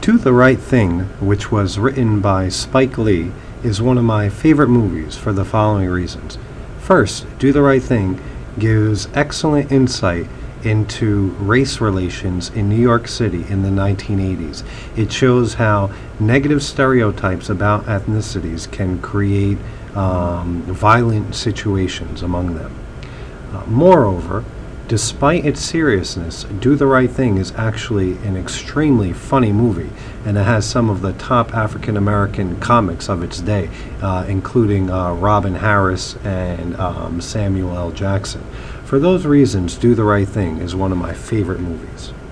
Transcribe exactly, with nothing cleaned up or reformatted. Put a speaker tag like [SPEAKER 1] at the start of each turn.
[SPEAKER 1] Do the Right Thing, which was written by Spike Lee, is one of my favorite movies for the following reasons. First, Do the Right Thing gives excellent insight into race relations in New York City in the nineteen eighties. It shows how negative stereotypes about ethnicities can create um, violent situations among them. Uh, moreover, despite its seriousness, Do the Right Thing is actually an extremely funny movie, and it has some of the top African American comics of its day, uh, including uh, Robin Harris and um, Samuel L. Jackson. For those reasons, Do the Right Thing is one of my favorite movies.